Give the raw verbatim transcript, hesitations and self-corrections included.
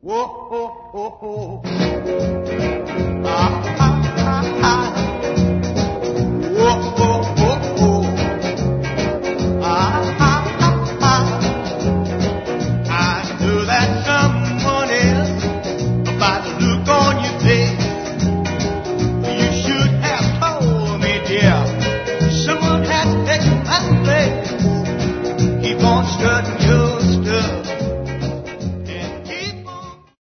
Whoa, oh, oh, oh. Ah, ah, ah, ah. Whoa, oh, oh, oh. Ah, ah, ah, ah. I know that someone else about the look on your face. You should have told me, dear. Someone has taken my place. Keep on strutting.